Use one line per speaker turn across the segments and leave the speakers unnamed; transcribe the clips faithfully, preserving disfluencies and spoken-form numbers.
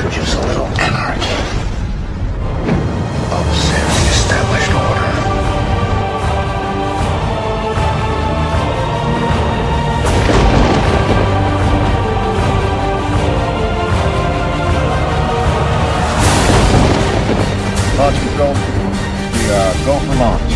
introduce a little anarchy. Upset the established order.
Launch control. We uh, go for launch.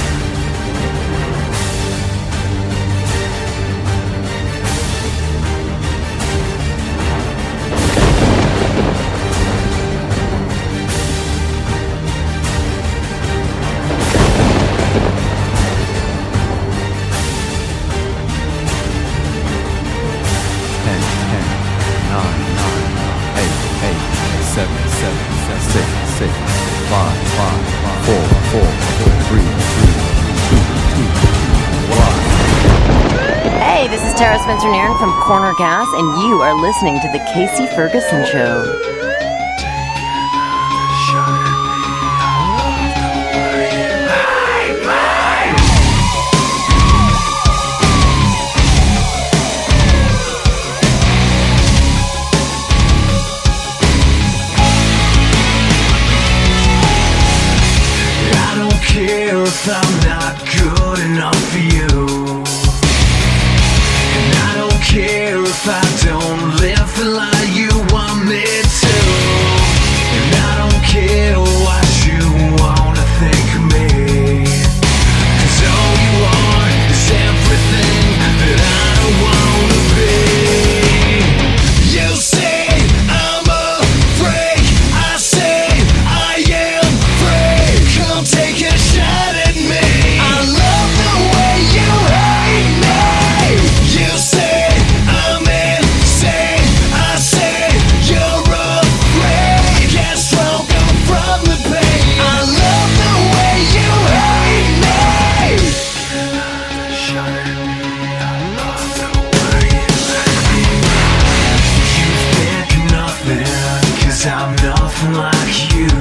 Hey, this is Tara Spencer Nairn from Corner Gas, and you are listening to The Casey Ferguson Show.
If I'm not good enough for you, and I don't care if I don't live the life you want me to, and I don't care what you wanna think of me, 'cause all you want is everything that I don't wanna be. You say I'm a freak, I say I am free. Come take a shot. I'm nothing like you.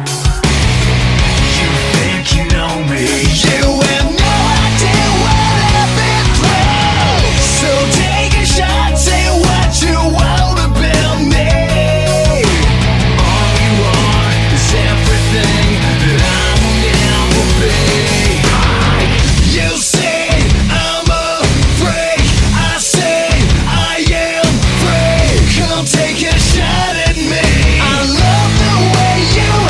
You think you know me. You have no idea what I've been through. So take a shot, say what you want about me. All you want is everything that I will never be. You say I'm a freak, I say I am free. Come take a shot at me. I love the way you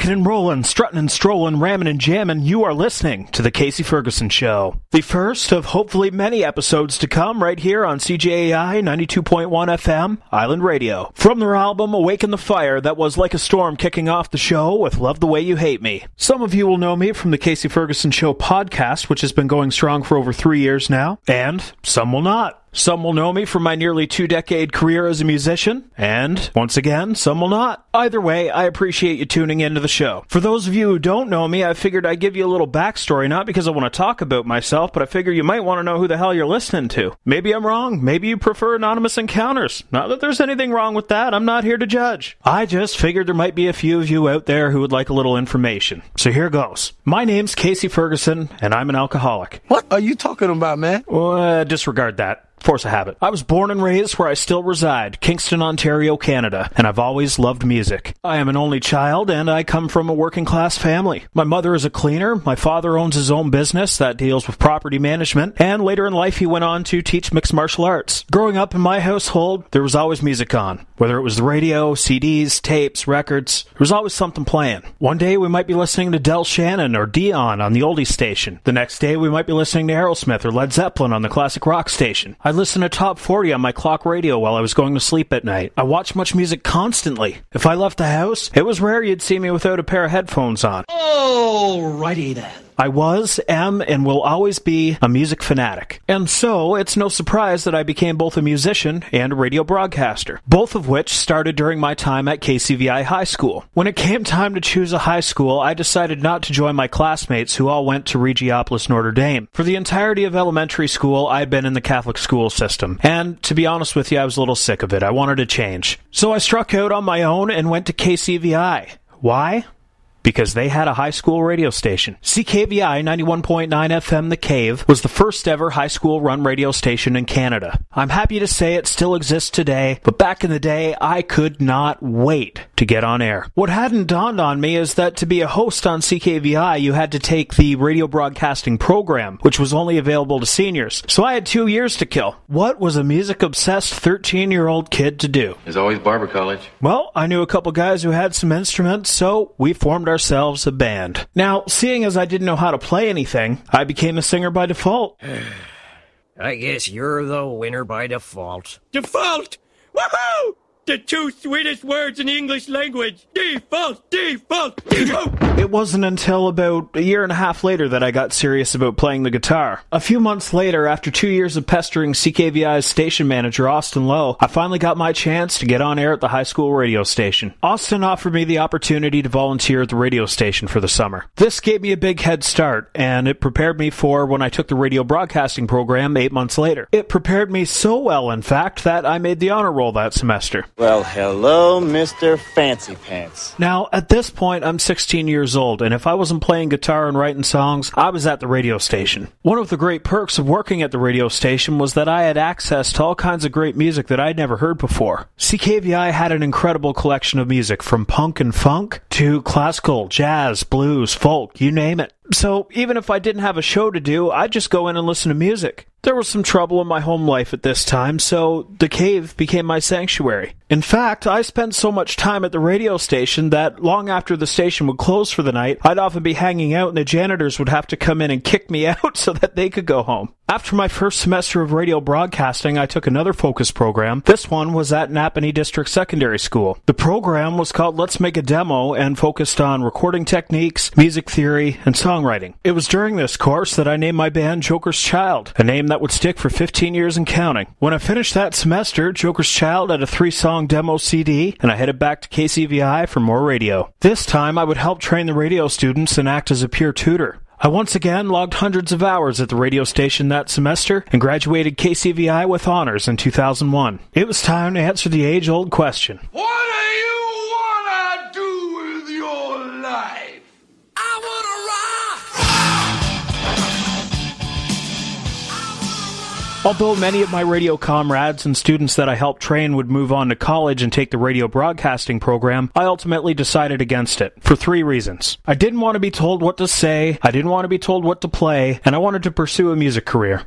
Rockin' and rollin', struttin' and strollin', rammin' and jammin', you are listening to The Casey Ferguson Show. The first of hopefully many episodes to come right here on C J A I ninety-two point one F M, Island Radio. From their album Awaken the Fire that was like a storm kicking off the show with Love the Way You Hate Me. Some of you will know me from The Casey Ferguson Show podcast, which has been going strong for over three years now, and some will not. Some will know me from my nearly two-decade career as a musician, and, once again, some will not. Either way, I appreciate you tuning into the show. For those of you who don't know me, I figured I'd give you a little backstory, not because I want to talk about myself, but I figure you might want to know who the hell you're listening to. Maybe I'm wrong. Maybe you prefer anonymous encounters. Not that there's anything wrong with that. I'm not here to judge. I just figured there might be a few of you out there who would like a little information. So here goes. My name's Casey Ferguson, and I'm an alcoholic.
What are you talking about, man?
Well, uh, disregard that. Force of habit. I was born and raised where I still reside, Kingston, Ontario, Canada, and I've always loved music. I am an only child, and I come from a working-class family. My mother is a cleaner, my father owns his own business that deals with property management, and later in life he went on to teach mixed martial arts. Growing up in my household, there was always music on. Whether it was the radio, C Ds, tapes, records, there was always something playing. One day we might be listening to Del Shannon or Dion on the oldies station. The next day we might be listening to Aerosmith or Led Zeppelin on the classic rock station. I listened to Top forty on my clock radio while I was going to sleep at night. I watched much music constantly. If I left the house, it was rare you'd see me without a pair of headphones on.
Alrighty then.
I was, am, and will always be a music fanatic. And so, it's no surprise that I became both a musician and a radio broadcaster, both of which started during my time at K C V I High School. When it came time to choose a high school, I decided not to join my classmates who all went to Regiopolis Notre Dame. For the entirety of elementary school, I had been in the Catholic school system, and to be honest with you, I was a little sick of it. I wanted to change. So I struck out on my own and went to K C V I. Why? Because they had a high school radio station. C K V I ninety-one point nine F M The Cave was the first ever high school run radio station in Canada. I'm happy to say it still exists today, but back in the day, I could not wait to get on air. What hadn't dawned on me is that to be a host on C K V I, you had to take the radio broadcasting program, which was only available to seniors. So I had two years to kill. What was a music-obsessed thirteen-year-old kid to do?
There's always Barber College.
Well, I knew a couple guys who had some instruments, so we formed our ourselves a band. Now, seeing as I didn't know how to play anything, I became a singer by default.
I guess you're the winner by default.
Default! Woohoo! The two sweetest words in the English language. Default, default, default.
It wasn't until about a year and a half later that I got serious about playing the guitar. A few months later, after two years of pestering C K V I's station manager, Austin Lowe, I finally got my chance to get on air at the high school radio station. Austin offered me the opportunity to volunteer at the radio station for the summer. This gave me a big head start, and it prepared me for when I took the radio broadcasting program eight months later. It prepared me so well, in fact, that I made the honor roll that semester.
Well, hello, Mister Fancy Pants.
Now, at this point, I'm sixteen years old, and if I wasn't playing guitar and writing songs, I was at the radio station. One of the great perks of working at the radio station was that I had access to all kinds of great music that I'd never heard before. C K V I had an incredible collection of music, from punk and funk to classical, jazz, blues, folk, you name it. So even if I didn't have a show to do, I'd just go in and listen to music. There was some trouble in my home life at this time, so the cave became my sanctuary. In fact, I spent so much time at the radio station that long after the station would close for the night, I'd often be hanging out and the janitors would have to come in and kick me out so that they could go home. After my first semester of radio broadcasting, I took another focus program. This one was at Napanee District Secondary School. The program was called Let's Make a Demo and focused on recording techniques, music theory, and songwriting. It was during this course that I named my band Joker's Child, a name that would stick for fifteen years and counting. When I finished that semester, Joker's Child had a three-song demo C D, and I headed back to K C V I for more radio. This time, I would help train the radio students and act as a peer tutor. I once again logged hundreds of hours at the radio station that semester and graduated K C V I with honors in two thousand one. It was time to answer the age-old question.
What do you want to do with your life? I want to
Although many of my radio comrades and students that I helped train would move on to college and take the radio broadcasting program, I ultimately decided against it, for three reasons. I didn't want to be told what to say, I didn't want to be told what to play, and I wanted to pursue a music career.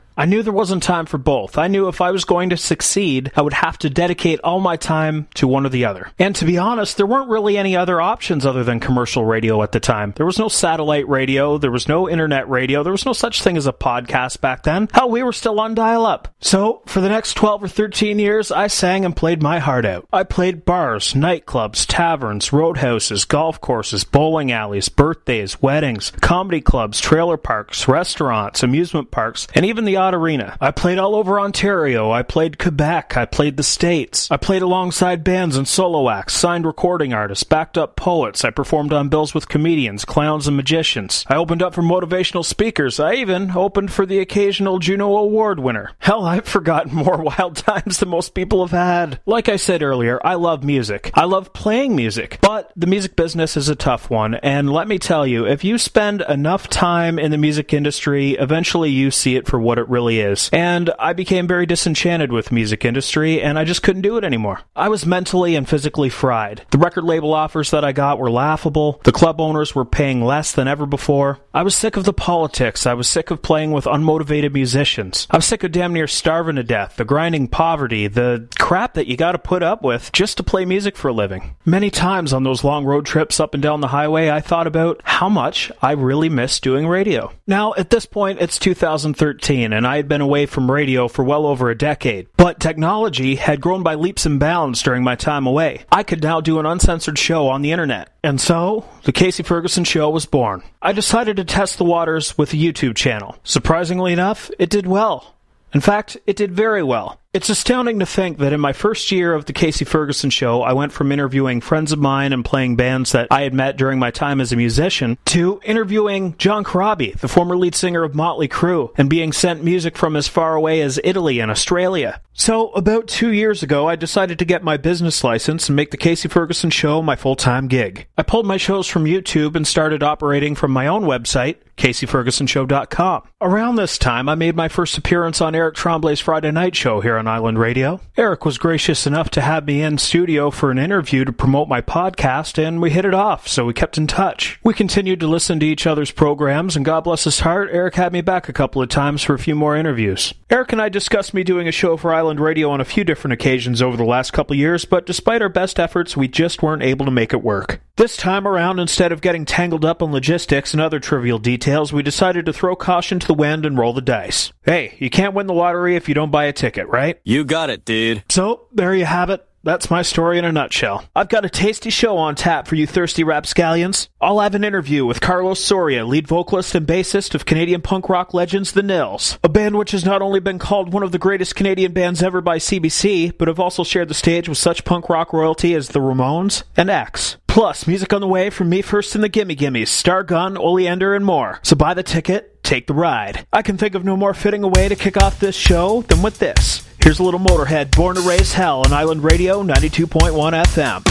I knew there wasn't time for both. I knew if I was going to succeed, I would have to dedicate all my time to one or the other. And to be honest, there weren't really any other options other than commercial radio at the time. There was no satellite radio, there was no internet radio, there was no such thing as a podcast back then. Hell, we were still on dial-up. So, for the next twelve or thirteen years, I sang and played my heart out. I played bars, nightclubs, taverns, roadhouses, golf courses, bowling alleys, birthdays, weddings, comedy clubs, trailer parks, restaurants, amusement parks, and even the odd arena. I played all over Ontario. I played Quebec. I played the States. I played alongside bands and solo acts, signed recording artists, backed up poets. I performed on bills with comedians, clowns, and magicians. I opened up for motivational speakers. I even opened for the occasional Juno Award winner. Hell, I've forgotten more wild times than most people have had. Like I said earlier, I love music. I love playing music. But the music business is a tough one, and let me tell you, if you spend enough time in the music industry, eventually you see it for what it really is. And I became very disenchanted with the music industry, and I just couldn't do it anymore. I was mentally and physically fried. The record label offers that I got were laughable. The club owners were paying less than ever before. I was sick of the politics. I was sick of playing with unmotivated musicians. I was sick of damn near starving to death, the grinding poverty, the crap that you gotta put up with just to play music for a living. Many times on those long road trips up and down the highway, I thought about how much I really miss doing radio. Now, at this point, it's two thousand thirteen, and I had been away from radio for well over a decade. But technology had grown by leaps and bounds during my time away. I could now do an uncensored show on the internet. And so, The Casey Ferguson Show was born. I decided to test the waters with a YouTube channel. Surprisingly enough, it did well. In fact, it did very well. It's astounding to think that in my first year of The Casey Ferguson Show, I went from interviewing friends of mine and playing bands that I had met during my time as a musician to interviewing John Corabi, the former lead singer of Motley Crue, and being sent music from as far away as Italy and Australia. So, about two years ago, I decided to get my business license and make The Casey Ferguson Show my full-time gig. I pulled my shows from YouTube and started operating from my own website, casey ferguson show dot com. Around this time, I made my first appearance on Eric Tremblay's Friday Night Show here on Island Radio. Eric was gracious enough to have me in studio for an interview to promote my podcast, and we hit it off, so we kept in touch. We continued to listen to each other's programs, and God bless his heart, Eric had me back a couple of times for a few more interviews. Eric and I discussed me doing a show for Island Radio on a few different occasions over the last couple of years, but despite our best efforts, we just weren't able to make it work. This time around, instead of getting tangled up in logistics and other trivial details, we decided to throw caution to the wind and roll the dice. Hey, you can't win the lottery if you don't buy a ticket, right?
You got it, dude.
So, there you have it. That's my story in a nutshell. I've got a tasty show on tap for you thirsty rapscallions. I'll have an interview with Carlos Soria, lead vocalist and bassist of Canadian punk rock legends The Nils, a band which has not only been called one of the greatest Canadian bands ever by C B C, but have also shared the stage with such punk rock royalty as the Ramones and X. Plus, music on the way from Me First and the Gimme Gimmes, Stargun, Oleander, and more. So buy the ticket, take the ride. I can think of no more fitting a way to kick off this show than with this. Here's a little Motorhead, Born to Raise Hell on Island Radio ninety-two point one F M.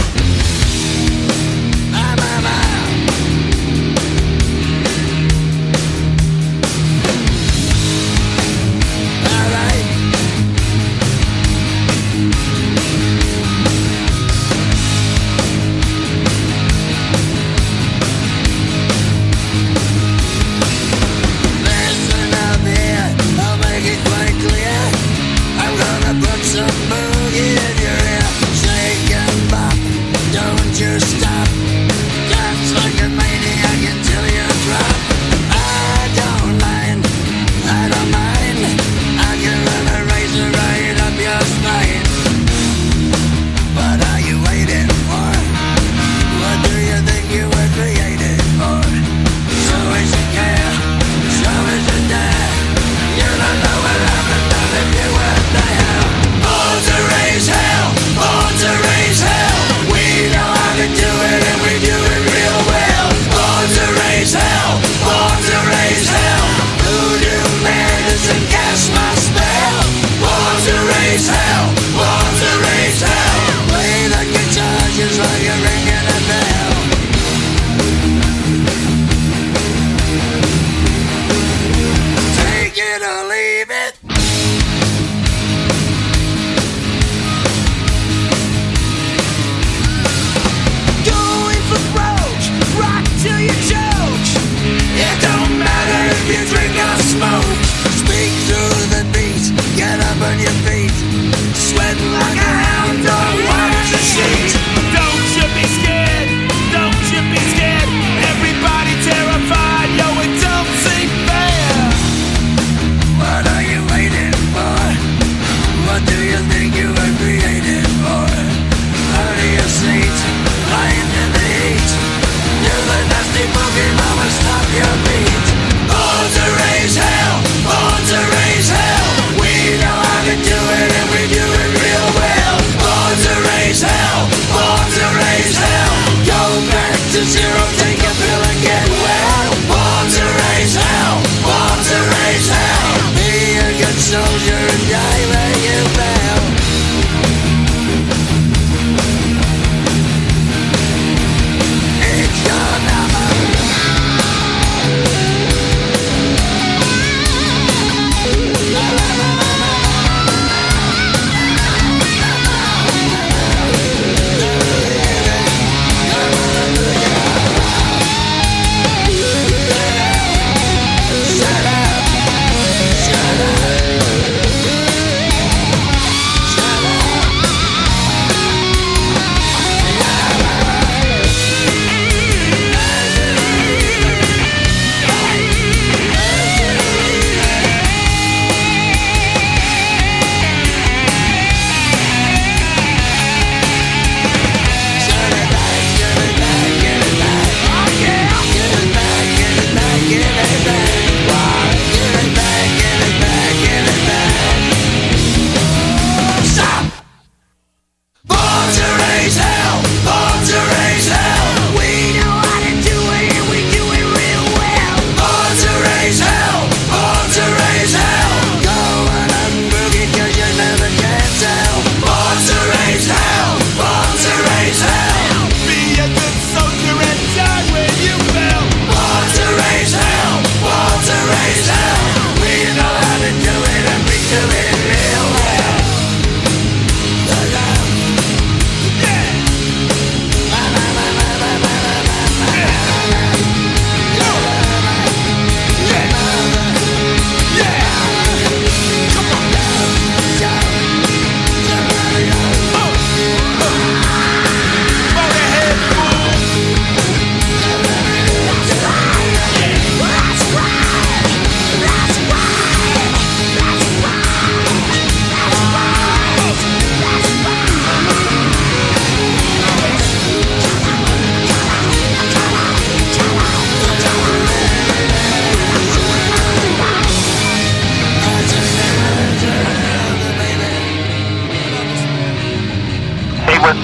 Smoke, speak through the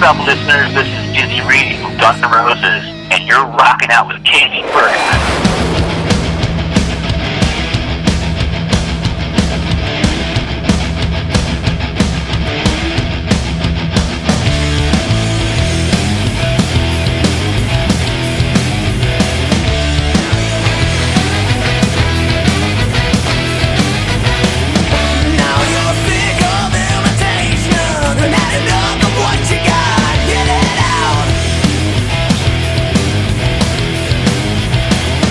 up, listeners? This is Dizzy Reed from Guns N' Roses, and you're rocking out with Casey Ferguson.
What you got, get it out.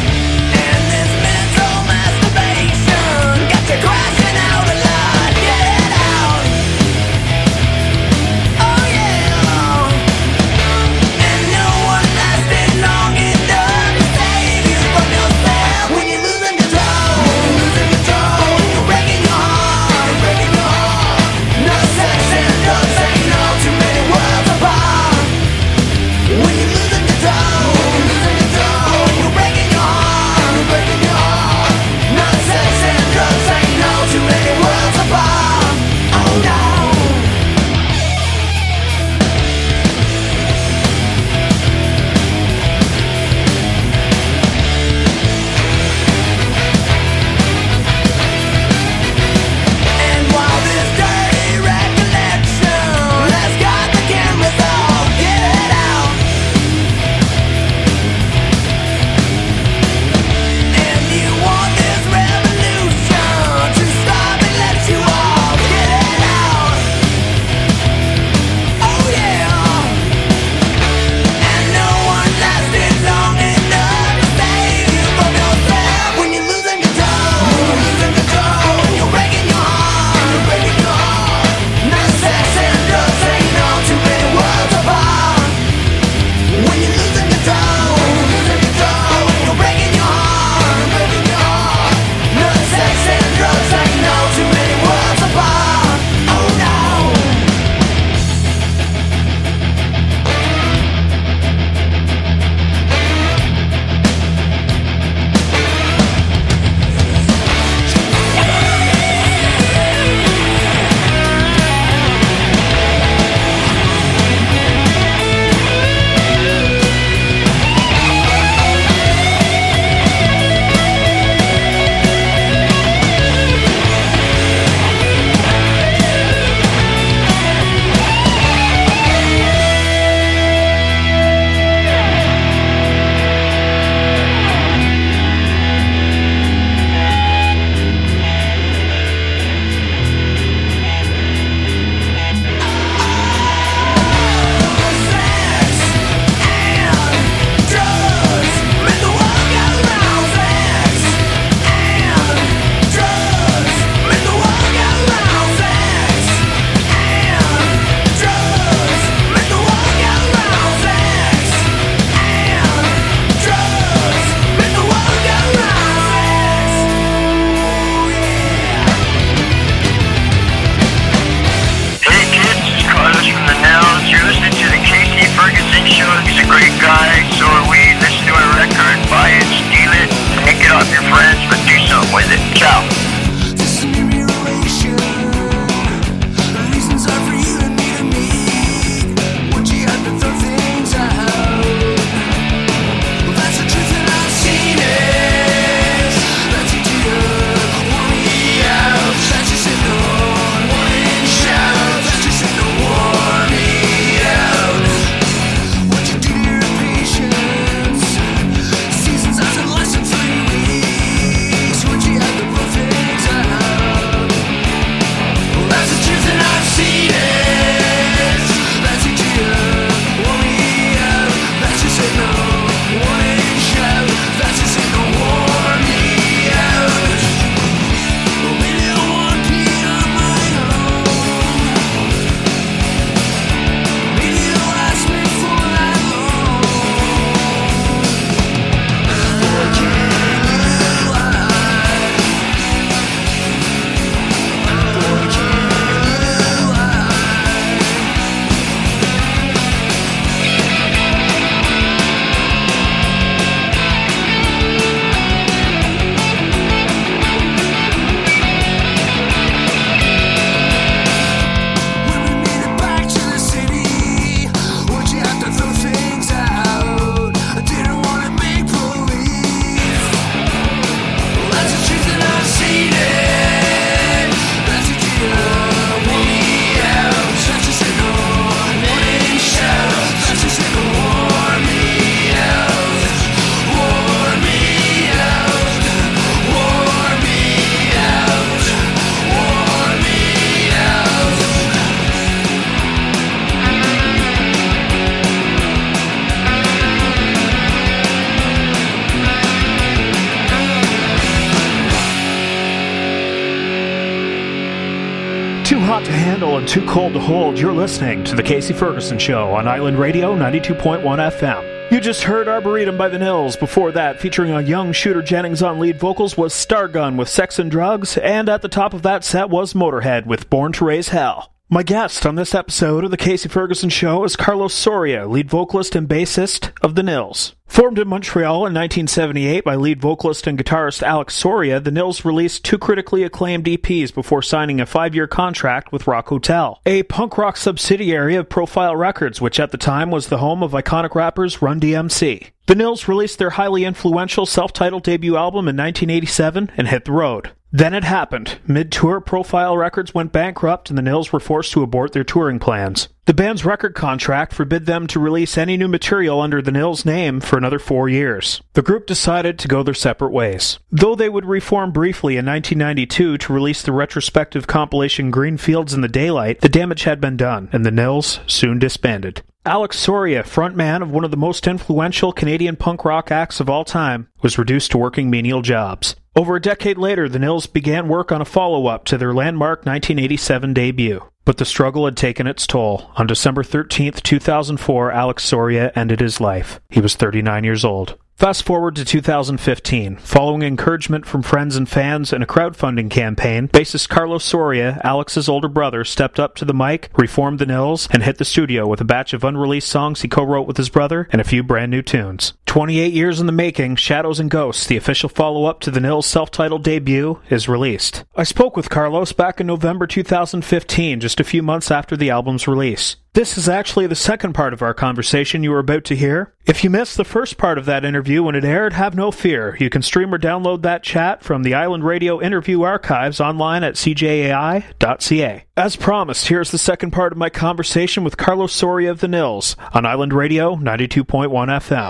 to handle and too cold to hold, you're listening to The Casey Ferguson Show on Island Radio ninety-two point one F M. You just heard Arboretum by the Nils. Before that, featuring a young Shooter Jennings on lead vocals, was Stargun with Sex and Drugs, and at the top of that set was Motorhead with Born to Raise Hell. My guest on this episode of The Casey Ferguson Show is Carlos Soria, lead vocalist and bassist of the Nils. Formed in Montreal in nineteen seventy-eight by lead vocalist and guitarist Alex Soria, the Nils released two critically acclaimed E Ps before signing a five-year contract with Rock Hotel, a punk rock subsidiary of Profile Records, which at the time was the home of iconic rappers Run D M C. The Nils released their highly influential self-titled debut album in nineteen eighty-seven and hit the road. Then it happened. Mid-tour, Profile Records went bankrupt and the Nils were forced to abort their touring plans. The band's record contract forbid them to release any new material under the Nils name for another four years. The group decided to go their separate ways. Though they would reform briefly in nineteen ninety-two to release the retrospective compilation Green Fields in the Daylight, the damage had been done, and the Nils soon disbanded. Alex Soria, frontman of one of the most influential Canadian punk rock acts of all time, was reduced to working menial jobs. Over a decade later, the Nils began work on a follow-up to their landmark nineteen eighty-seven debut. But the struggle had taken its toll. On December thirteenth, two thousand four, Alex Soria ended his life. He was thirty-nine years old. Fast forward to two thousand fifteen. Following encouragement from friends and fans and a crowdfunding campaign, bassist Carlos Soria, Alex's older brother, stepped up to the mic, reformed the Nils, and hit the studio with a batch of unreleased songs he co-wrote with his brother and a few brand new tunes. twenty-eight years in the making, Shadows and Ghosts, the official follow-up to the Nils' self-titled debut, is released. I spoke with Carlos back in November two thousand fifteen, just a few months after the album's release. This is actually the second part of our conversation you are about to hear. If you missed the first part of that interview when it aired, have no fear. You can stream or download that chat from the Island Radio interview archives online at c j a i dot c a. As promised, here's the second part of my conversation with Carlos Soria of the Nils on Island Radio ninety-two point one F M.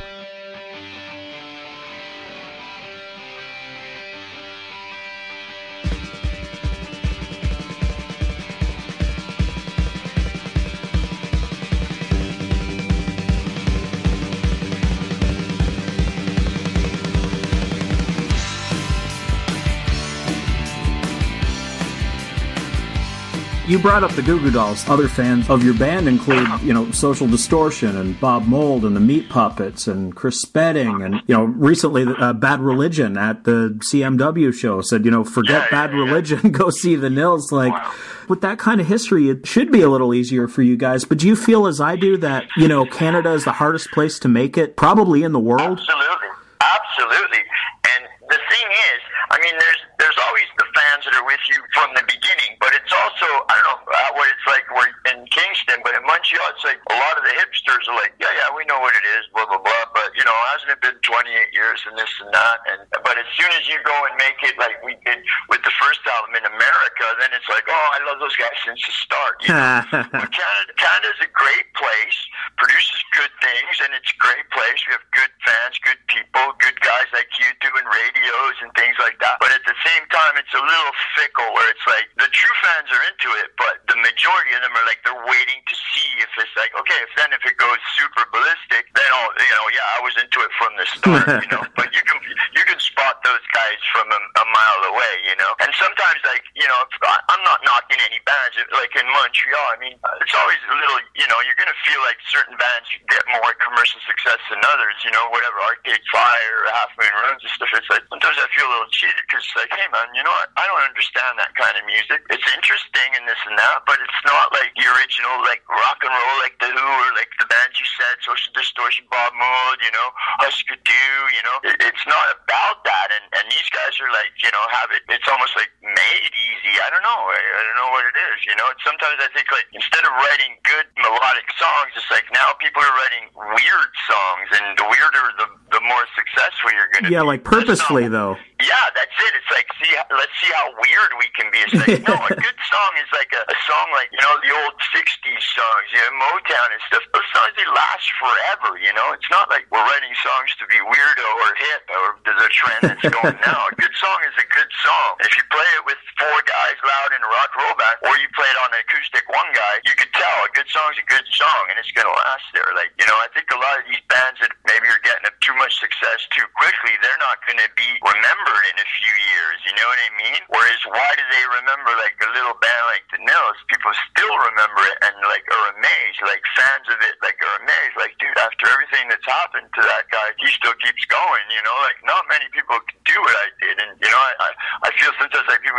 You brought up the Goo Goo Dolls. Other fans of your band include, you know, Social Distortion and Bob Mould and the Meat Puppets and Chris Spedding. And, you know, recently uh, Bad Religion at the C M W show said, you know, forget Bad Religion, go see the Nils. Like, with that kind of history, it should be a little easier for you guys. But do you feel, as I do, that, you know, Canada is the hardest place to make it, probably in the world?
Absolutely. Absolutely. And the thing is, I mean, there's there's always the fans that are with you from the beginning, but it's also, I don't know uh, what it's like we're in Kingston, but in Montreal, it's like a lot of the hipsters are like, yeah, yeah, we know what it is, blah, blah, blah, but, you know, hasn't it been twenty-eight years and this and that? And But as soon as you go and make it like we did with the first album in America, then it's like, oh, I love those guys since the start. You know? But Canada, Canada's a great place, produces good things, and it's a great place. We have good fans, good people, good guys like you doing radios and things like that. But at the same time, it's a little fickle where it's like the true fans are into it, but the majority of them are like they're waiting to see if it's like, okay, if then if it goes super ballistic, then oh, you know, yeah, I was into it from the start, you know. But you can you can spot those guys from a, a mile away, you know. And sometimes, like, you know, I'm not knocking any bands. Like in Montreal, I mean, it's always a little, you know, you're gonna feel like certain bands get more commercial success than others, you know, whatever, Arcade Fire or Half Moon Runs and stuff. It's like sometimes I feel a little cheated because it's like, hey man, you know what? I don't understand that kind of music. It's interesting and this and that, but it's not like the original, like rock and roll, like the Who or like the bands you said, Social Distortion, Bob Mould, you know, Husker Du, you know. It, it's not about that, and and these guys are like, you know, have it. It's almost like made easy. I don't know. I, I don't know what it is. You know, it's, sometimes I think like instead of writing good melodic songs, it's like now people are writing weird songs, and the weirder the the more successful you're going to
yeah,
be.
Yeah, like purposely though.
Yeah, that's it. It's like, see, let's see how weird we can be. It's like, no, a good song is like a, a song like, you know, the old sixties songs, you know, Motown and stuff. Those songs, they last forever, you know. It's not like we're writing songs to be weirdo or hip or there's a trend that's going now. A good song is a good song. If you play it with four guys loud in a rock roll band, or you play it on an acoustic one guy, you could tell a good song's a good song, and it's going to last there. Like, you know, I think a lot of these bands that maybe are getting too much success too quickly, they're not going to be remembered in a few years, you know what I mean? Whereas why do they remember like a little band like the Nils? People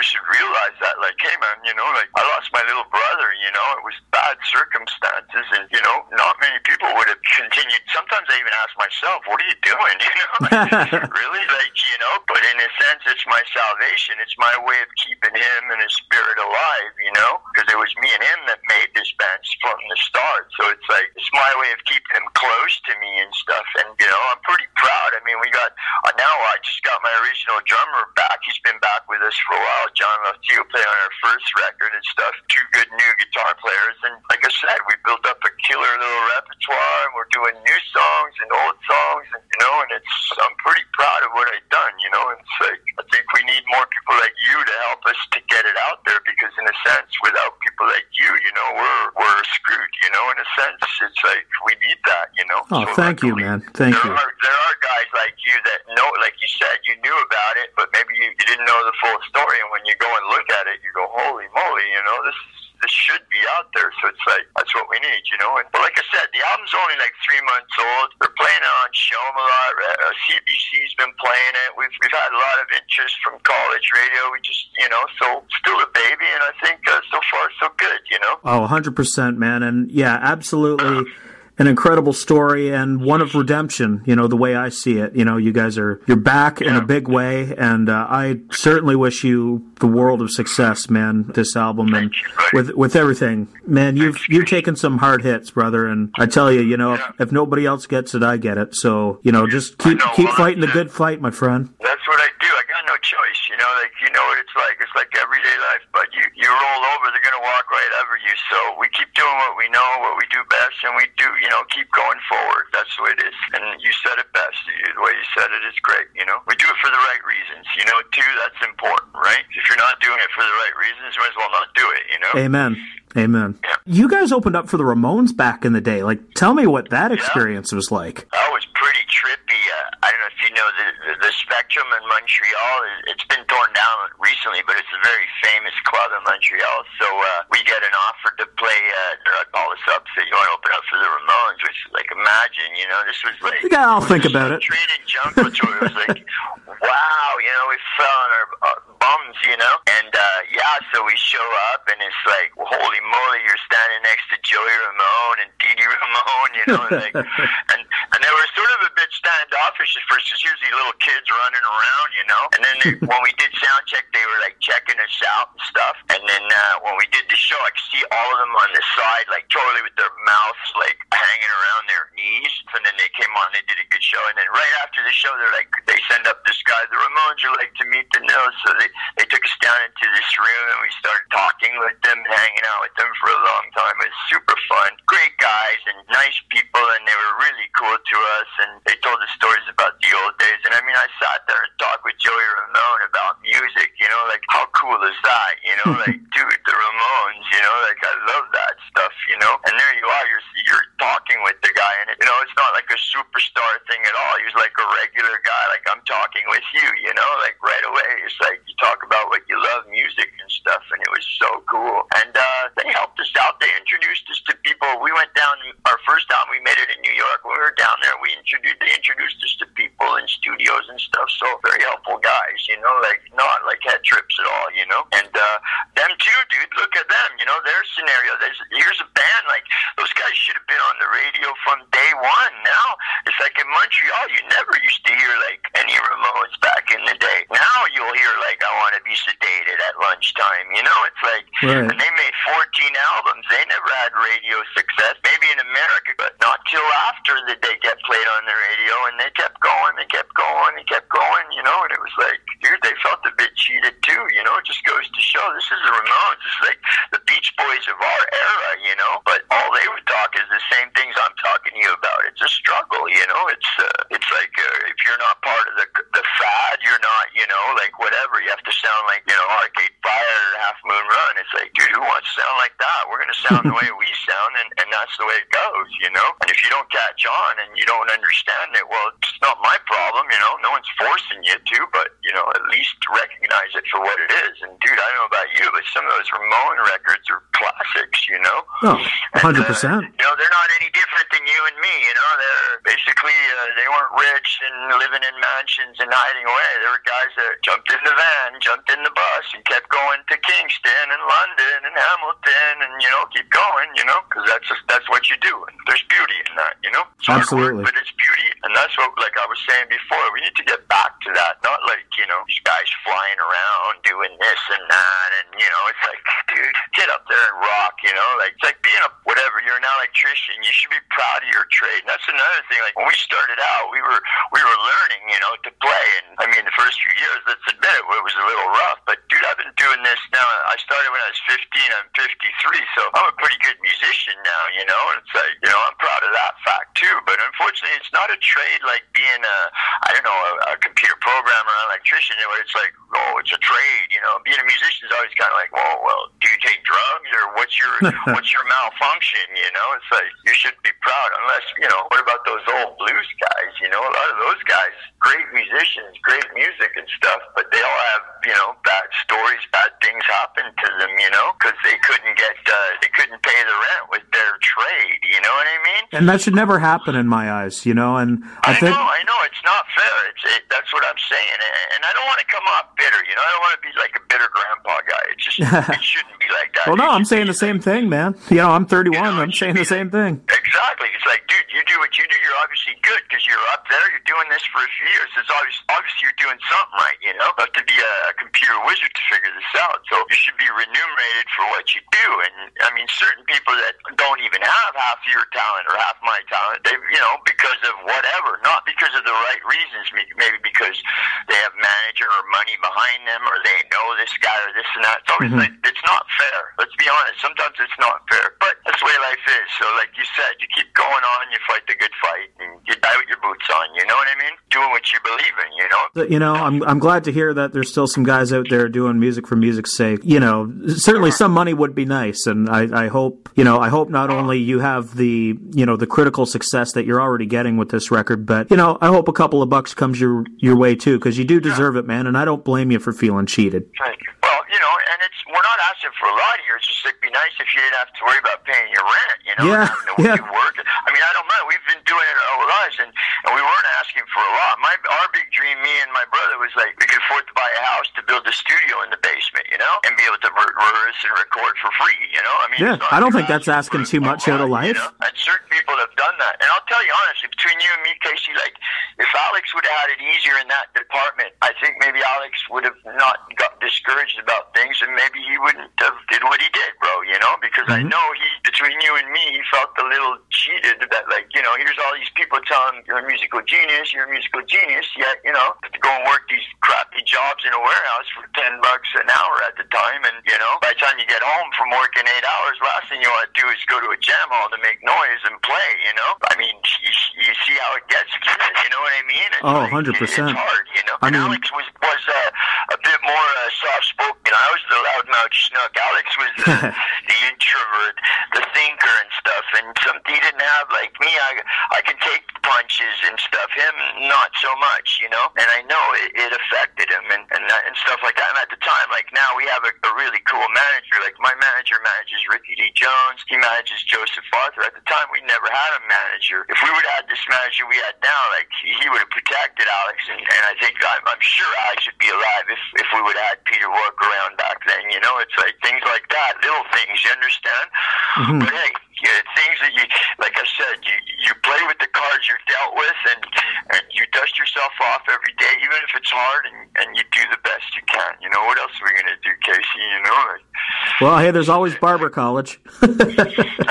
should realize that, like, hey, man, you know, like, I lost my little brother, you know, it was bad circumstances, and, you know, not many people would have continued. Sometimes I even ask myself, what are you doing, you know? Really? Like, you know, but in a sense, it's my salvation. It's my way of keeping him and his spirit alive, you know? Because it was me and him that made this band from the start. So it's like, it's my way of keeping him close to me and stuff. And, you know, I'm pretty proud. I mean, we got, uh, now I just got my original drummer back. He's been back with us for a while. John Laftiu played on our first record and stuff. Two good new guitar players. And like I said, we built up a killer little repertoire, and we're doing new songs and old songs, and, you know, and it's, I'm pretty proud of what I've done, you know. And it's like, I think we need more people like you to help us to get it out there, because in a sense, without people like you, you know, we're we're screwed, you know. In a sense, it's like we need that, you know.
Oh,
so
thank you, man. Thank
there
you.
Are, there are guys like you that know, like you said, you knew about it, but maybe you, you didn't know the full story, and when you go and look at it, you go, holy moly, you know, this this should be out there. So it's like, that's what we need, you know. And but like I said, the album's only like three months old. We're playing it on Show'em a lot. Uh, C B C's been playing it. We've we've had a lot of interest from college radio. We just, you know, so still a baby, and I think uh, so far so good, you know.
Oh, one hundred percent, man. And yeah, absolutely. Uh, An incredible story, and one of redemption, you know, the way I see it. You know, you guys are, you're back yeah. in a big way, and uh, I certainly wish you the world of success, man, this album, and with with everything. Man, you've you've taken some hard hits, brother, and I tell you, you know, yeah. if, if nobody else gets it, I get it. So, you know, just keep know, keep fighting the good fight, my friend.
That's what I do. I got no choice, you know, like, you know what it's like. It's like everyday life, but you, you roll over, they're going to walk right over you. So we keep doing what we know, what we do best, and we do, you know, keep going forward. That's the way it is. And you said it best. The way you said it is great, you know. We do it for the right reasons, you know, too. That's important, right? If you're not doing it for the right reasons, you might as well not do it, you know.
Amen. Amen. Yeah. You guys opened up for the Ramones back in the day. Like, tell me what that experience yeah. was like.
That was pretty trippy. Uh, I don't know if you know the, the the Spectrum in Montreal. It's been torn down recently, but it's a very famous club in Montreal. So uh, we get an offer to play. Uh, call us up, say you want to open up for the Ramones, which is like, imagine, you know, this was like.
Yeah, I'll think about it.
Train and jump, which was like, wow, you know, we fell on our uh, bums, you know, and uh, yeah, so we show up, and it's like, well, holy moly, you're standing next to Joey Ramone and Dee Dee Ramone, you know, and, like, and and they were sort of a bit standoffish at first, because here's these little kids running around, you know, and then they, when we did sound check, they were like checking us out and stuff, and then uh, when we did the show, I could see all of them on the side, like totally with their mouths like hanging around their knees, and then they came on, they did a good show, and then right after the show, they're like, they send up this guy, the Ramones would like to meet the Nils, so they, they took us down into this room, and we started talking with them, hanging out with them for a long time. It was super fun. Great guys and nice people, and they were really cool to us, and they told us stories about the old days. And I mean, I sat there and talked with Joey Ramone about music, you know, like, how cool is that? You know, like, dude, the Ramones, you know, like, I love that stuff, you know. And there you are, you're you're talking with the guy, and it, you know, it's not like a superstar thing at all. He was like a regular guy, like, I'm talking with you, you know, like, right away. It's like, you talk about what you love, music and stuff, and it was so cool. And uh, they helped us out. They introduced us to people. We went down, our first time we made it in New York. When we were down there, we introduced, they introduced us to people in studios and stuff. So very helpful guys, you know, like, not like head trips at all, you know. And uh, them too, dude, look at them, you know, their scenario. There's, here's a band, like, those guys should have been on the radio from day one. Now, it's like in Montreal, you never used to hear, like, any Ramones back in the day. Now you'll hear, like, I Want to Be Sedated at lunchtime, you know. It's like, right. And they made fourteen albums. They never had radio success, maybe in America, but not till after that they get played on the radio, and they kept going, they kept going, they kept going, you know. And it was like, dude, they felt a bit cheated too, you know. It just goes to show, this is the Ramones. It's like the Beach Boys of our era, you know. But all they would talk is the same things I'm talking to you about. It's a struggle, you know. It's uh, it's like uh, if you're not part of the the fad, you're not, you know, like whatever. You have to sound like, you know, Arcade Fire or Half Moon Run. It's like, dude, who wants to sound like that? We're going to sound the way we sound, and, and that's the way it goes, you know. And if you don't catch on and you don't understand it, well, it's not my problem, you know. No one's forcing you to, but, you know, at least recognize it for what it is. And, dude, I don't know about you, but some of those Ramone records are classics, you know?
Oh, one hundred percent.
And, uh, you know, they're not any different than you and me, you know? They're basically, uh, they weren't rich and living in mansions and hiding away. They were guys that jumped in the van, jumped in the bus, and kept going to Kingston and London and Hamilton and, you know, keep going, you know? Because that's just, that's what you do. And there's beauty in that, you know? It's hard
Absolutely.
work, but it's beauty. And that's what, like I was saying before, we need to get back to that. Not like, you know, these guys flying around doing this and that. And, you know, it's like, dude, get up there and rock, you know? Like, it's like being a, whatever, you're an electrician. You should be proud of your trade. And that's another thing. Like, when we started out, we were, we were learning, you know, to play. And, I mean, the first few years, let's admit it, it was a little rough. But, dude, I've been doing this now. I started when I was fifteen. I'm fifty-three. So I'm a pretty good musician now, you know? And it's like, you know, I'm proud of that fact, too. But unfortunately, it's not a trade like being a, I don't know, a, a computer programmer or an electrician, where it's like, oh, it's a trade, you know? Being a musician is always kind of like, well, well, do you take drugs or what's your what's your malfunction, you know? It's like, you should be proud, unless, you know, what about those old blues guys, you know? A lot of those guys, great musicians, great music and stuff, but they all have, you know, bad stories, bad things happen to them, you know, because they couldn't get, uh, they couldn't pay the rent with their trade, you know what I mean?
And that should never happen in my eyes, you know, and I,
I
think...
know, I know, it's not fair. It's it, that's what I'm saying, and I don't want to come off bitter, you know, I don't want to be like a bitter grandpa guy. It's just, it shouldn't be like that.
Well, no,
it
I'm saying the same thing, man. You know, I'm thirty-one, you know, I'm saying the same thing.
Exactly. It's like, dude, you do what you do, you're obviously good, because you're up there, you're doing this for a few years. It's obvious, obviously you're doing something right, you know? You have to be a, a computer wizard to figure this out, so you should be remunerated for what you do. And, I mean, certain people that don't even have half your talent or half my talent, they, you know, because of whatever, not because of the right reasons, maybe because they have manager or money behind them, or they know this guy or this and that. It's always mm-hmm. like, it's not fair. Let's be honest. Sometimes it's not fair, but that's the way life is. So like you said, you keep going on, you fight the good fight, and you die with your boots on, you know what I mean? Doing what you believe in, you know?
You know, I'm I'm glad to hear that there's still some guys out there doing music for music's sake. You know, certainly some money would be nice, and I, I hope, you know, I hope not only you have the, you know, the critical success that you're already getting with this record, but, you know, I hope a couple of bucks comes your your way too, because you do deserve yeah. it, man, and I don't blame you for feeling cheated.
Thank you. Well, you know, and it's, we're not asking for a lot here. It's just, it'd be nice if you didn't have to worry about paying your rent, you know?
Yeah,
and
yeah.
You work. I mean, I don't mind. We've been doing it our lives, and, and we weren't asking for a lot. My Our big dream, me and my brother, was like, we could afford to buy a house to build a studio in the basement, you know? And be able to re- rehearse and record for free, you know? I mean,
yeah, I don't think that's asking too much out of life.
You know? And certain people have done that. And I'll tell you honestly, between you and me, Casey, like, if Alex would have had it easier in that department, I think maybe Alex would have not got discouraged about things, and maybe he wouldn't have did what he did, bro, you know? Because mm-hmm. I know he, between you and me, he felt a little cheated that, like, you know, here's all these people telling him, you're a musical genius, you're a musical genius, yet, you know, to go and work these crappy jobs in a warehouse for ten bucks an hour at the time, and, you know, by the time you get home from working eight hours, last thing you want to do is go to a jam hall to make noise and play, you know? I mean, you, you see how it gets, you know what I mean? It's
oh,
like,
one hundred percent.
It's hard, you know?
I
and
mean,
Alex was, was uh, a bit more uh, soft-spoken. I was the loudmouth schnook. Alex was the, the introvert, the thinker and stuff, and some, he didn't have, like me, I, I can take punches and stuff. Him, not so much, you know? And I know it, it affected him and, and, and stuff like that. And at the time, like now, we have a, a really cool manager. Like my manager manages Ricky D. Jones. He manages Joseph Arthur. At the time, we never had a manager. If we would have had this manager we had now, like he, he would have protected Alex. And, and I think I'm, I'm sure Alex would be alive if, if we would have had Peter Rourke around back then. You know, it's like things like that, little things. You understand? Mm-hmm. But hey, yeah, things that you, like I said, you you play with the cards you're dealt with, and, and you dust yourself off every day, even if it's hard, and, and you do the best you can. You know, what else are we going to do, Casey? You know? Like,
well, hey, there's always Barber College.
Get one,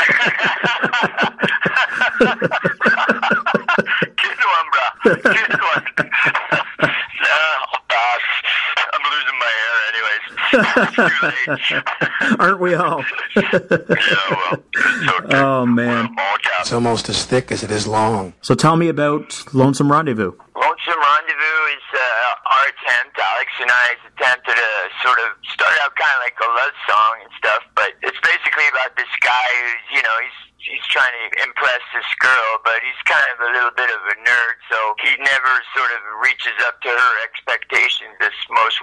bro. Get one. I'll pass. I'm losing my hair anyways. It's too late.
Aren't we all?
Yeah, well, it's okay.
Oh, man.
It's almost as thick as it is long.
So tell me about Lonesome Rendezvous.
Lonesome Rendezvous is uh, our attempt, Alex and I's attempt to sort of start out kind of like a love song and stuff, but it's basically about this guy who's, you know, he's he's trying to impress this girl, but he's kind of a little bit of a nerd, so he never sort of reaches up to her expectations as most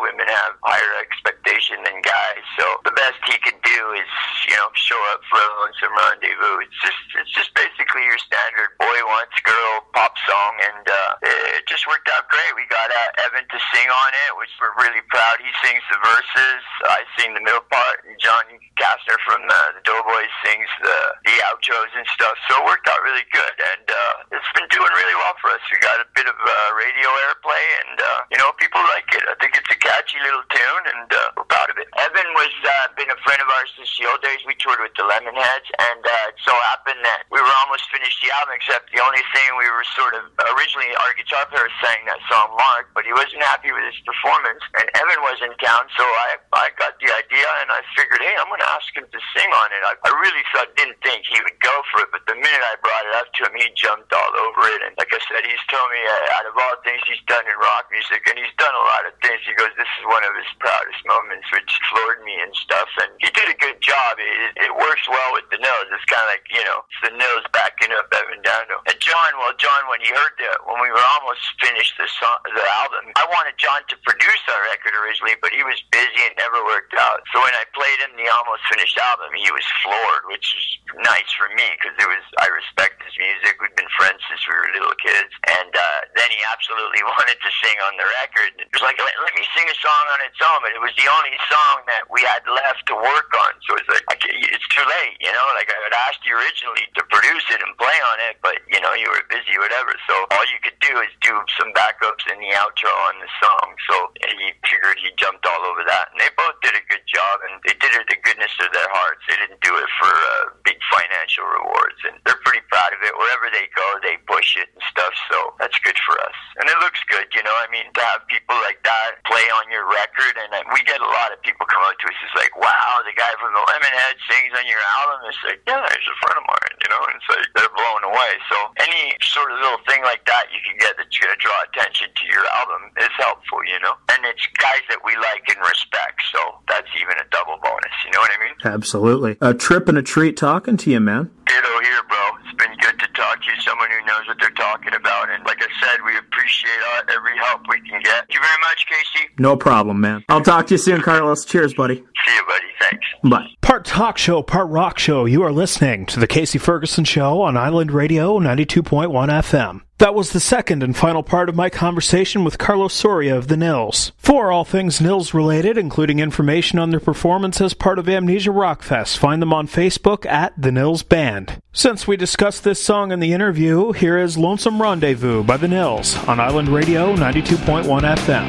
women have higher expectation than guys. So the best he could do is, you know, show up for a lonesome rendezvous. It's just, it's just basically your standard boy wants girl pop song, and uh, it just worked out great. We got uh, Evan to sing on it, which we're really proud. He sings the verses, I sing the middle part, and John Kastner from uh, the Doughboys sings the, the outros and stuff. So it worked out really good, and uh, it's been doing really well for us. We got a bit of uh, radio airplay, and uh, you know, people like it. I think it's a catchy little tune, and uh, we're proud of it. Evan was uh, been a friend of ours since the old days. We toured with the Lemonheads, and uh, it so happened that we were almost finished the album, except the only thing we were sort of originally our guitar player sang that song, Mark, but he wasn't happy with his performance, and Evan was in town, so I I got the idea, and I figured, hey, I'm going to ask him to sing on it. I, I really thought, didn't think he would go for it, but the minute I brought it up to him, he jumped all over it, and like I said, he's told me uh, out of all things he's done in rock music, and he's done a lot of things, he goes, this is one of his proudest moments, which floored me and stuff, and he did a good job. It, it works well with the Nils. It's kind of like, you know, it's the Nils backing up Evan Dando. And John, well, John, when he heard the, when we were almost finished the song, the album, I wanted John to produce our record originally, but he was busy and never worked out. So when I played him the almost finished album, he was floored, which is nice for me, because it was, I respect his music. We've been friends since we were little kids, and uh, then he absolutely wanted to sing on the record. It was like, let, let me sing a song on its own, but it was the only song that we had left to work on, so it's like, okay, it's too late, you know, like I had asked you originally to produce it and play on it, but, you know, you were busy, whatever, so all you could do is do some backups in the outro on the song, so he figured he jumped all over that, and they both did a good job, and they did it the goodness of their hearts. They didn't do it for uh, big financial rewards, and they're pretty proud of it. Wherever they go, they push it and stuff, so that's good for us. And it looks good, you know, I mean, to have people like that play on your record, and uh, we get a lot of people come up to us, it's like, wow, the guy from the Lemonhead sings on your album. It's like, yeah, he's a friend of mine, you know, and it's like, they're blown away. So any sort of little thing like that you can get that's going to draw attention to your album is helpful, you know, and it's guys that we like and respect, so that's even a double bonus, you know what I mean?
Absolutely. A trip and a treat talking to you, man.
Ditto here, bro. It's been good to talk to you, someone who knows what they're talking about, and like I said, we appreciate uh, every help we can get. Thank you very much, Casey.
No problem, man. I'll talk to you soon, Carlos. Cheers, buddy.
See you, buddy. Thanks.
Bye.
Part talk show, part rock show. You are listening to The Casey Ferguson Show on Island Radio ninety-two point one F M. That was the second and final part of my conversation with Carlos Soria of the Nils. For all things Nils related, including information on their performance as part of Amnesia Rockfest, find them on Facebook at The Nils Band. Since we discussed this song in the interview, here is Lonesome Rendezvous by the Nils on Island Radio ninety-two point one F M.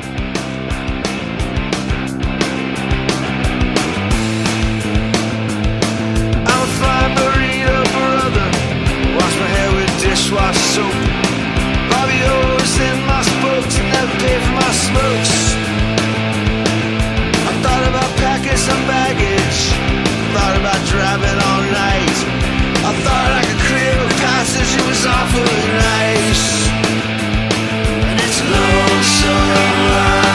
Dishwasher soap, Bobby-O's in my spokes, and never pay for my smokes. I thought about packing some baggage, thought about driving all night. I thought I could clear a passage, it was awfully nice. And it's lonesome.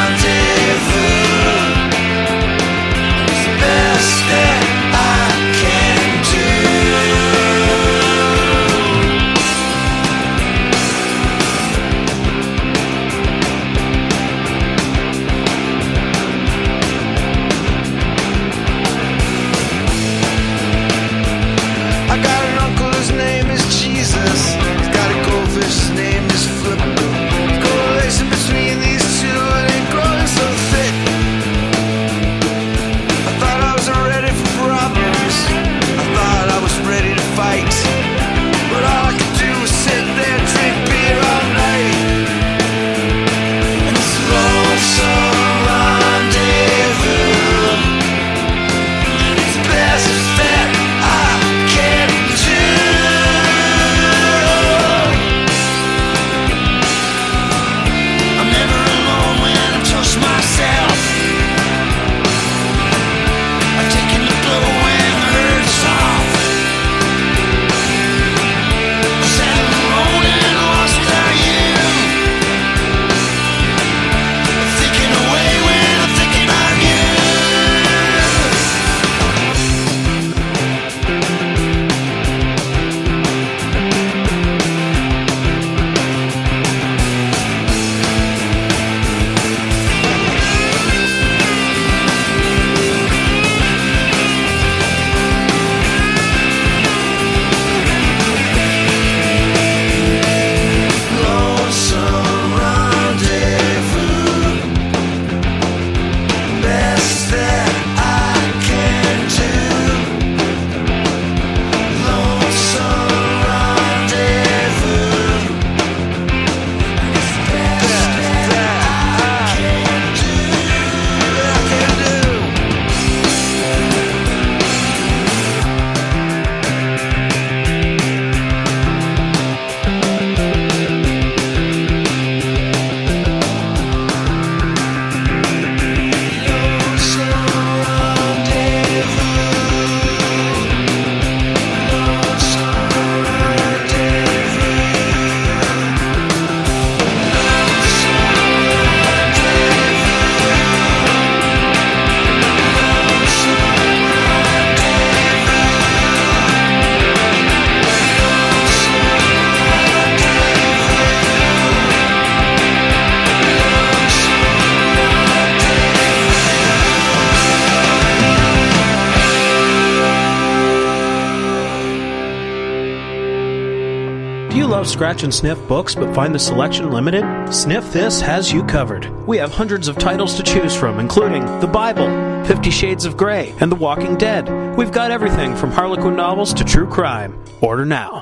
love scratch and sniff books but find the selection limited? Sniff This has you covered. We have hundreds of titles to choose from, including the Bible, Fifty Shades of Grey, and The Walking Dead. We've got everything from Harlequin novels to true crime. Order now.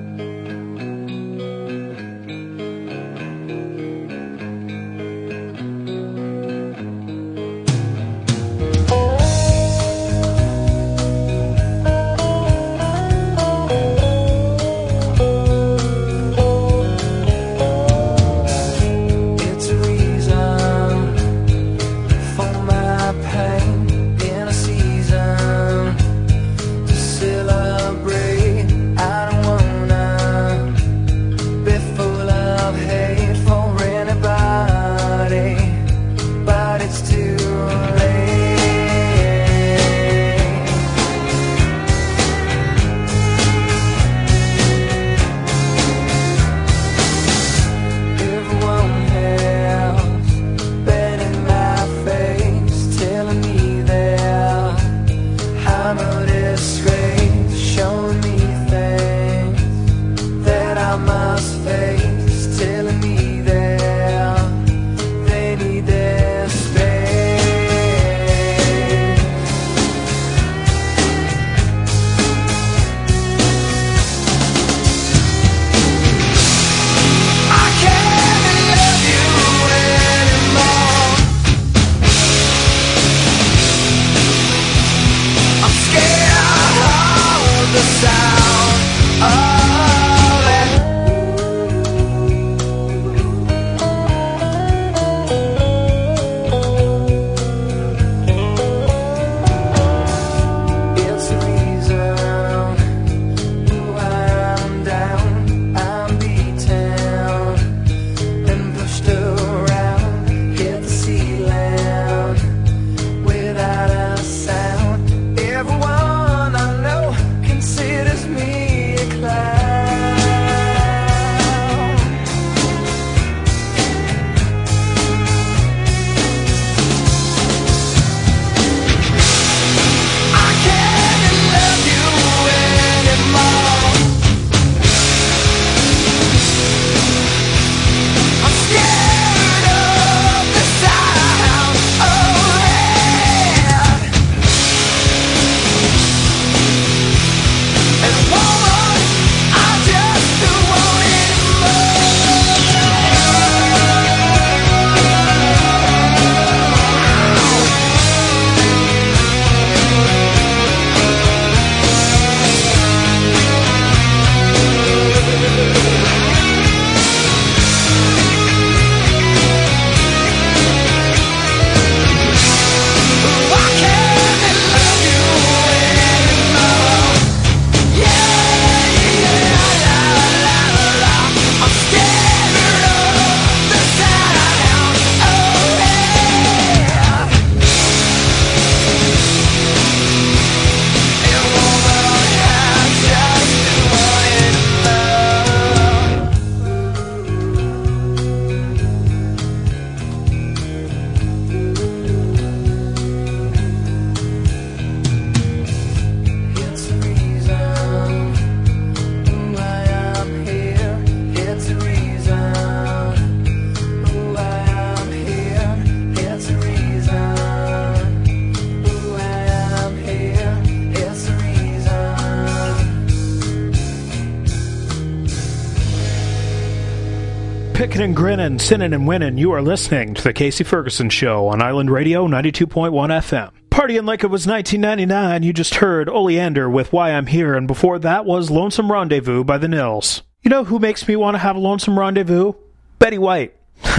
Pickin' and grinnin', sinnin' and winnin', you are listening to The Casey Ferguson Show on Island Radio ninety-two point one F M. Partying like it was nineteen ninety-nine, you just heard Oleander with Why I'm Here, and before that was Lonesome Rendezvous by the Nils. You know who makes me want to have a lonesome rendezvous? Betty White.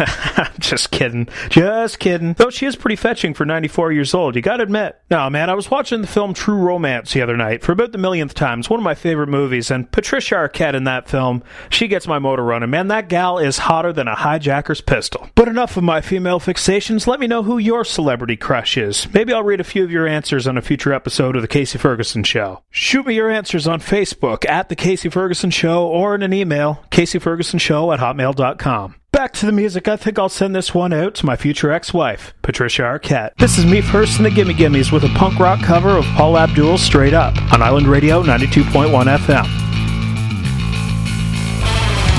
Just kidding. Just kidding. Though she is pretty fetching for ninety-four years old, you gotta admit. No, man, I was watching the film True Romance the other night for about the millionth time. It's one of my favorite movies, and Patricia Arquette in that film, she gets my motor running. Man, that gal is hotter than a hijacker's pistol. But enough of my female fixations. Let me know who your celebrity crush is. Maybe I'll read a few of your answers on a future episode of The Casey Ferguson Show. Shoot me your answers on Facebook at The Casey Ferguson Show or in an email, casey ferguson show at hotmail dot com. Back to the music. I think I'll send this one out to my future ex-wife, Patricia Arquette. This is Me First and the Gimme Gimmes with a punk rock cover of Paul Abdul's Straight Up on Island Radio ninety-two point one F M.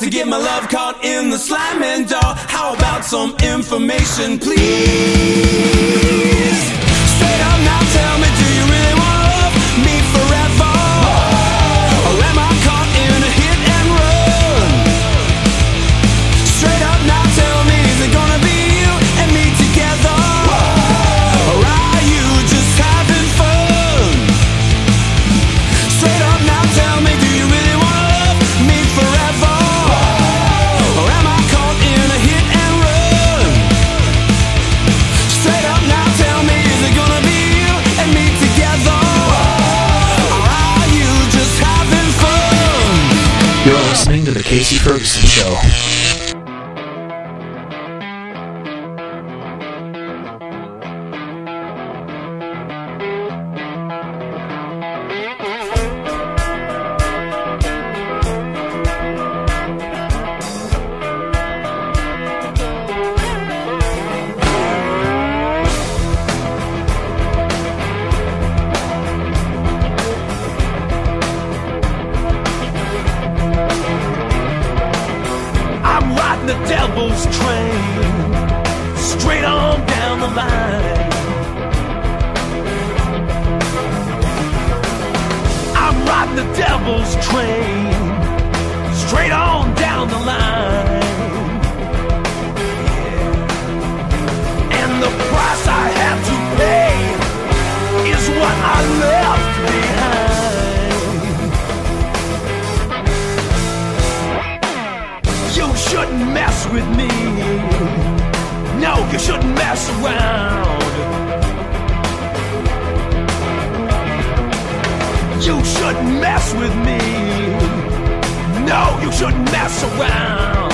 to get my love caught in the slamming door. How about some information, please? Straight up now, tell me, do you really want to love me forever? Or am I caught in a hit and run? Straight up now, tell me, is it gonna be you and me together? Or are you just having fun? Straight up now, tell me, do you really want to love me forever? Or am I caught in a hit and run? Straight up now, tell me, is it gonna be you and me together? Or are you just having fun?
You're listening to The Casey Ferguson Show.
The devil's train, straight on down the line. I'm riding the devil's train, straight on down the line. And the price I have to pay is what I left behind. You shouldn't mess with me. No, you shouldn't mess around. You shouldn't mess with me. No, you shouldn't mess around.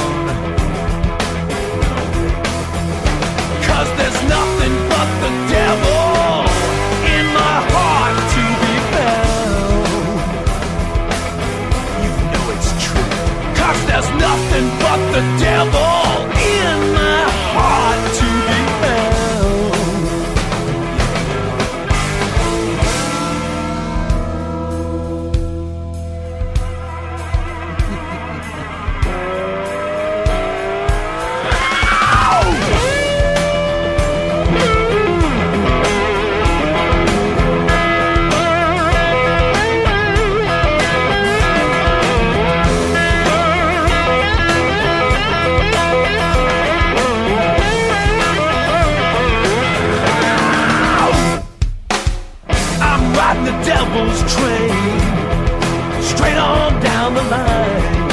Cause there's nothing but the devil in my heart to be found. You know it's true. Cause there's nothing but the devil in my heart to be found. Devil's train, straight on down the line.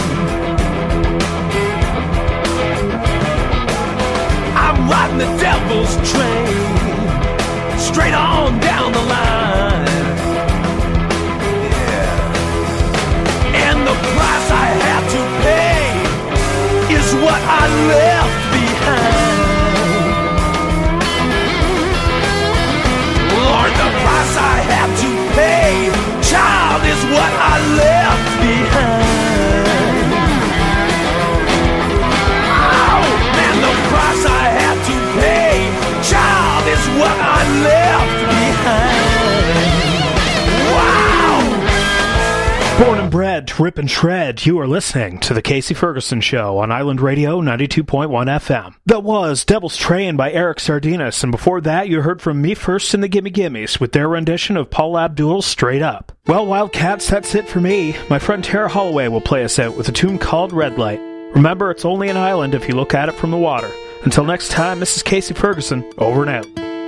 I'm riding the devil's train, straight on down the line. Yeah. And the price I have to pay is what I left behind. Lord, the price I have to pay, child, is what I left behind. Oh, man, the price I have to pay, child, is what I left behind. Wow!
Born and bred to rip and shred, you are listening to The Casey Ferguson Show on Island Radio ninety-two point one F M. That was Devil's Train by Eric Sardinas, and before that you heard from Me First and the Gimme Gimmes with their rendition of Paul Abdul's Straight Up. Well, Wildcats, that's it for me. My friend Tara Holloway will play us out with a tune called Red Light. Remember, it's only an island if you look at it from the water. Until next time, this is Casey Ferguson, over and out.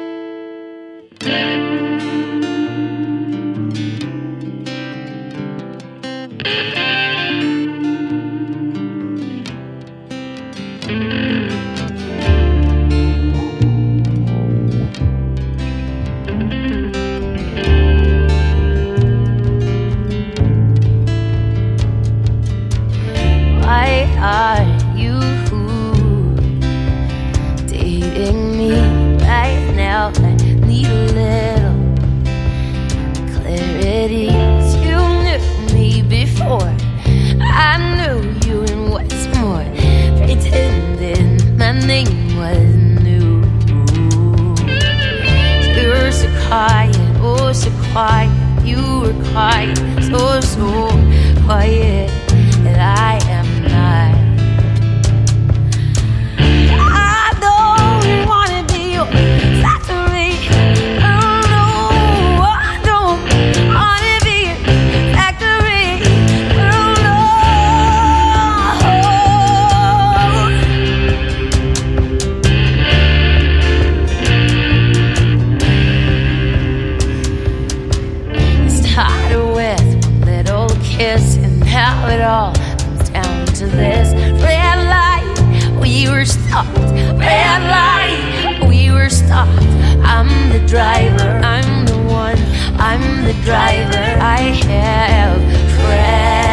Why are you dating me right now? I need a little clarity. 'Cause you knew me before I knew you, and what's more, pretending my name was new. You were so quiet, oh so quiet. You were quiet, so so quiet. And I am not red light. We were stopped. I'm the driver. I'm the one. I'm the driver. I have friends.